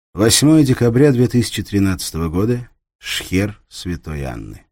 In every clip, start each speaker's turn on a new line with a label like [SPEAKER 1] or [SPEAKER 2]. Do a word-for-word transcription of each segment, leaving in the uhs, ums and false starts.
[SPEAKER 1] восьмое декабря две тысячи тринадцатого года. Шхер Святой Анны.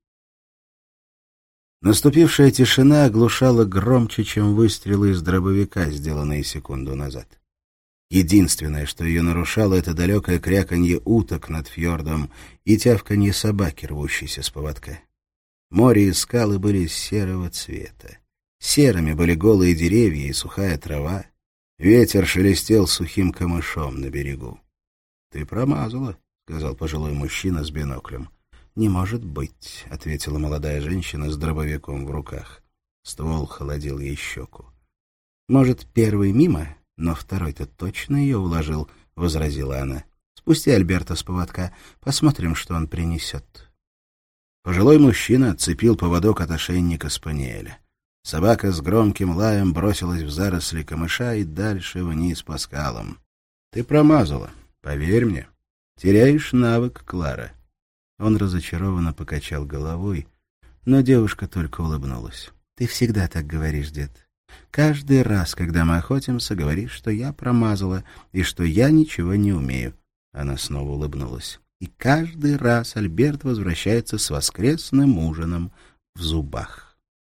[SPEAKER 1] Наступившая тишина оглушала громче, чем выстрелы из дробовика, сделанные секунду назад. Единственное, что ее нарушало, — это далекое кряканье уток над фьордом и тявканье собаки, рвущейся с поводка. Море и скалы были серого цвета. Серыми были голые деревья и сухая трава. Ветер шелестел сухим камышом на берегу. — Ты промазала, — сказал пожилой мужчина с биноклем. — Не может быть, — ответила молодая женщина с дробовиком в руках. Ствол холодил ей щеку. — Может, первый мимо, но второй-то точно ее уложил, — возразила она. — Спусти Альберта с поводка, посмотрим, что он принесет. Пожилой мужчина отцепил поводок от ошейника спаниеля. Собака с громким лаем бросилась в заросли камыша и дальше вниз по скалам. — Ты промазала, поверь мне. Теряешь навык, Клара. Он разочарованно покачал головой, но девушка только улыбнулась. — Ты всегда так говоришь, дед. Каждый раз, когда мы охотимся, говоришь, что я промазала и что я ничего не умею. Она снова улыбнулась. И каждый раз Альберт возвращается с воскресным ужином в зубах.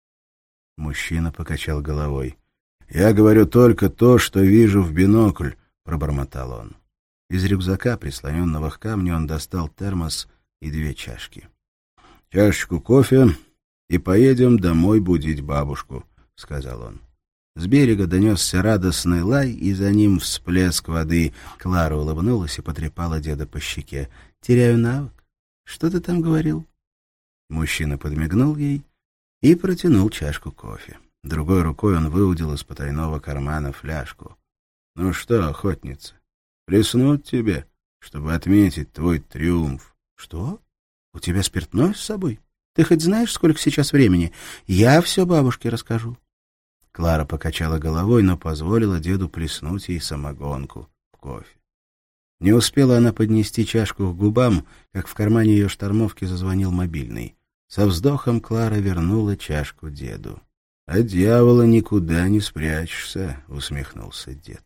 [SPEAKER 1] Мужчина покачал головой. — Я говорю только то, что вижу в бинокль, — пробормотал он. Из рюкзака, прислоненного к камню, он достал термос и две чашки. — Чашечку кофе и поедем домой будить бабушку, — сказал он. С берега донесся радостный лай, и за ним всплеск воды. Клара улыбнулась и потрепала деда по щеке. — Теряю навык. Что ты там говорил? Мужчина подмигнул ей и протянул чашку кофе. Другой рукой он выудил из потайного кармана фляжку. — Ну что, охотница, плеснуть тебе, чтобы отметить твой триумф? — Что? У тебя спиртное с собой? Ты хоть знаешь, сколько сейчас времени? Я все бабушке расскажу. Клара покачала головой, но позволила деду плеснуть ей самогонку в кофе. Не успела она поднести чашку к губам, как в кармане ее штормовки зазвонил мобильный. Со вздохом Клара вернула чашку деду. — От дьявола никуда не спрячешься, — усмехнулся дед.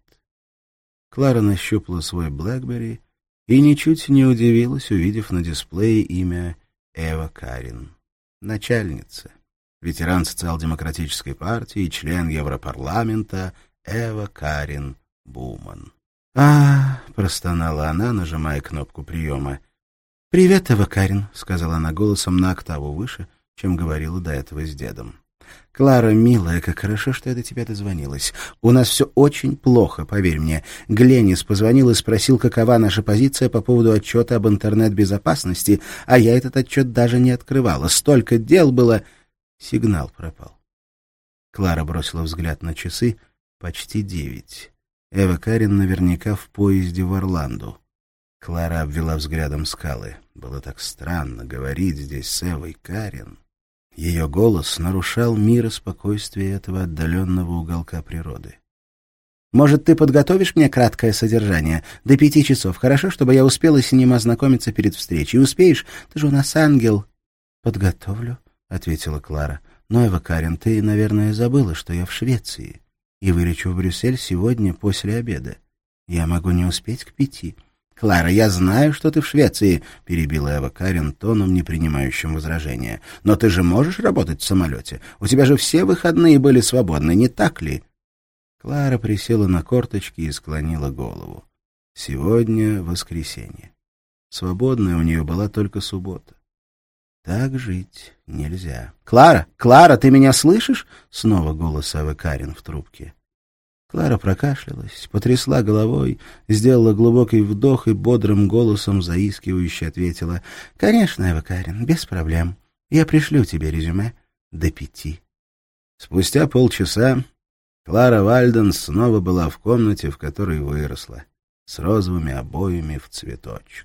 [SPEAKER 1] Клара нащупала свой BlackBerry и ничуть не удивилась, увидев на дисплее имя Эва Карин. Начальница, ветеран социал-демократической партии и член Европарламента Эва Карин Буман. «А, — простонала она, нажимая кнопку приема. — Привет, Эва Карин, — сказала она голосом на октаву выше, чем говорила до этого с дедом. — Клара, милая, как хорошо, что я до тебя дозвонилась. У нас все очень плохо, поверь мне. Гленнис позвонил и спросил, какова наша позиция по поводу отчета об интернет-безопасности, а я этот отчет даже не открывала. Столько дел было... Сигнал пропал. Клара бросила взгляд на часы. Почти девять. Эва Карин наверняка в поезде в Орланду. Клара обвела взглядом скалы. Было так странно говорить здесь с Эвой Карин. Ее голос нарушал мир и спокойствие этого отдаленного уголка природы. «Может, ты подготовишь мне краткое содержание? До пяти часов. Хорошо, чтобы я успела с ним ознакомиться перед встречей. Успеешь? Ты же у нас ангел». «Подготовлю», — ответила Клара. «Но, Эва Карин, ты, наверное, забыла, что я в Швеции и вылечу в Брюссель сегодня после обеда. Я могу не успеть к пяти». «Клара, я знаю, что ты в Швеции», — перебила Эва Карин тоном, не принимающим возражения. «Но ты же можешь работать в самолете? У тебя же все выходные были свободны, не так ли?» Клара присела на корточки и склонила голову. Сегодня воскресенье. Свободная у нее была только суббота. Так жить нельзя. «Клара! Клара, ты меня слышишь?» — снова голос Эвы Карин в трубке. Клара прокашлялась, потрясла головой, сделала глубокий вдох и бодрым голосом заискивающе ответила: «Конечно, Эва Карин, без проблем. Я пришлю тебе резюме до пяти». Спустя полчаса Клара Вальден снова была в комнате, в которой выросла, с розовыми обоями в цветочек.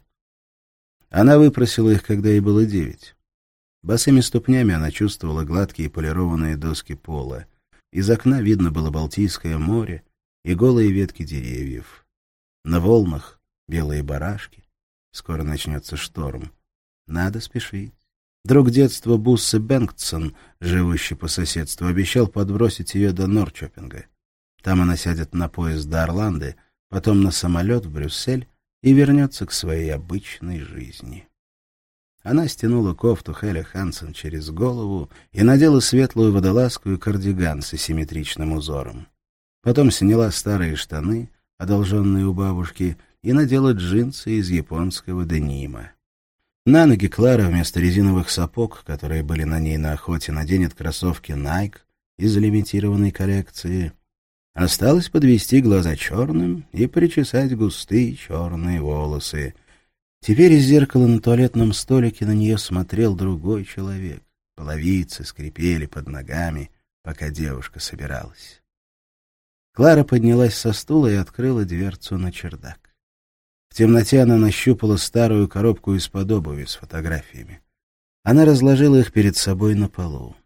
[SPEAKER 1] Она выпросила их, когда ей было девять. Босыми ступнями она чувствовала гладкие полированные доски пола. Из окна видно было Балтийское море и голые ветки деревьев. На волнах белые барашки. Скоро начнется шторм. Надо спешить. Друг детства Буссе Бенгтсон, живущий по соседству, обещал подбросить ее до Норрчопинга. Там она сядет на поезд до Орланды, потом на самолет в Брюссель и вернется к своей обычной жизни. Она стянула кофту Хелли Хансен через голову и надела светлую водолазку и кардиган с асимметричным узором. Потом сняла старые штаны, одолженные у бабушки, и надела джинсы из японского денима. На ноги Клара вместо резиновых сапог, которые были на ней на охоте, наденет кроссовки Nike из лимитированной коллекции. Осталось подвести глаза черным и причесать густые черные волосы. Теперь из зеркала на туалетном столике на нее смотрел другой человек. Половицы скрипели под ногами, пока девушка собиралась. Клара поднялась со стула и открыла дверцу на чердак. В темноте она нащупала старую коробку из-под обуви с фотографиями. Она разложила их перед собой на полу.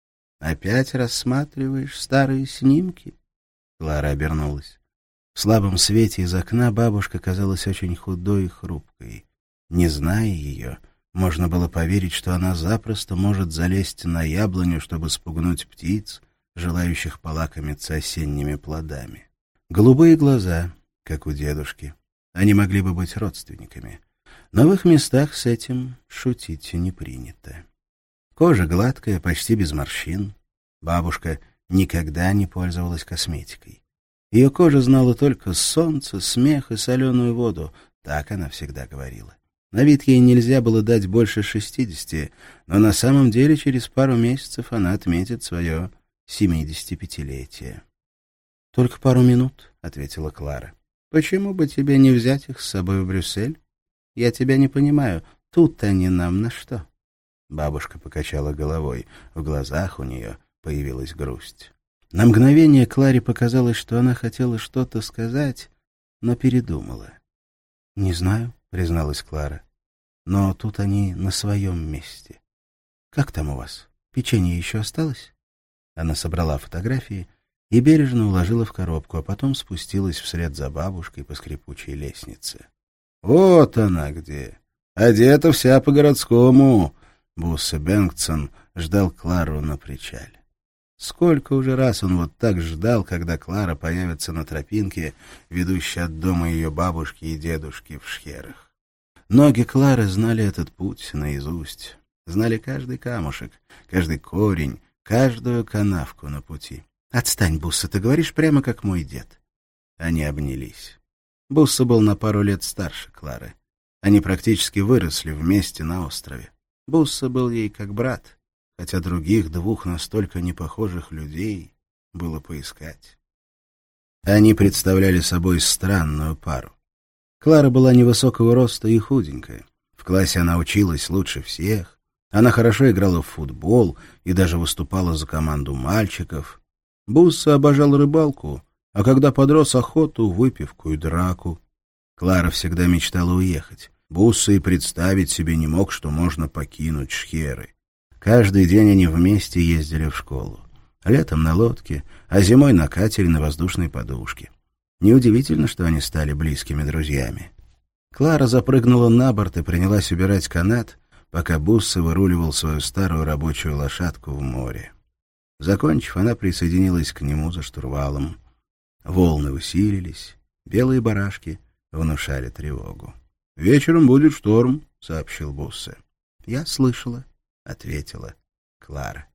[SPEAKER 1] «Опять рассматриваешь старые снимки?» Клара обернулась. В слабом свете из окна бабушка казалась очень худой и хрупкой. Не зная ее, можно было поверить, что она запросто может залезть на яблоню, чтобы спугнуть птиц, желающих полакомиться осенними плодами. Голубые глаза, как у дедушки. Они могли бы быть родственниками. Но в их местах с этим шутить не принято. Кожа гладкая, почти без морщин. Бабушка никогда не пользовалась косметикой. Ее кожа знала только солнце, смех и соленую воду. Так она всегда говорила. На вид ей нельзя было дать больше шестидесяти, но на самом деле через пару месяцев она отметит свое семидесятипятилетие. — Только пару минут, — ответила Клара. — Почему бы тебе не взять их с собой в Брюссель? Я тебя не понимаю. Тут они нам на что? Бабушка покачала головой. В глазах у нее появилась грусть. На мгновение Кларе показалось, что она хотела что-то сказать, но передумала. — Не знаю, — призналась Клара. — Но тут они на своем месте. Как там у вас? Печенье еще осталось? Она собрала фотографии и бережно уложила в коробку, а потом спустилась вслед за бабушкой по скрипучей лестнице. — Вот она где! Одета вся по-городскому! Буссе Бенгтсон ждал Клару на причале. Сколько уже раз он вот так ждал, когда Клара появится на тропинке, ведущей от дома ее бабушки и дедушки в Шхерах. Ноги Клары знали этот путь наизусть, знали каждый камушек, каждый корень, каждую канавку на пути. — Отстань, Буссе, ты говоришь прямо как мой дед. Они обнялись. Буссе был на пару лет старше Клары. Они практически выросли вместе на острове. Буссе был ей как брат, хотя других двух настолько непохожих людей было поискать. Они представляли собой странную пару. Клара была невысокого роста и худенькая. В классе она училась лучше всех. Она хорошо играла в футбол и даже выступала за команду мальчиков. Буссе обожал рыбалку, а когда подрос — охоту, выпивку и драку. Клара всегда мечтала уехать. Буссе и представить себе не мог, что можно покинуть Шхеры. Каждый день они вместе ездили в школу. Летом на лодке, а зимой на катере на воздушной подушке. Неудивительно, что они стали близкими друзьями. Клара запрыгнула на борт и принялась убирать канат, пока Буссе выруливал свою старую рабочую лошадку в море. Закончив, она присоединилась к нему за штурвалом. Волны усилились, белые барашки внушали тревогу. — Вечером будет шторм, — сообщил Буссе. — Я слышала, — ответила Клара.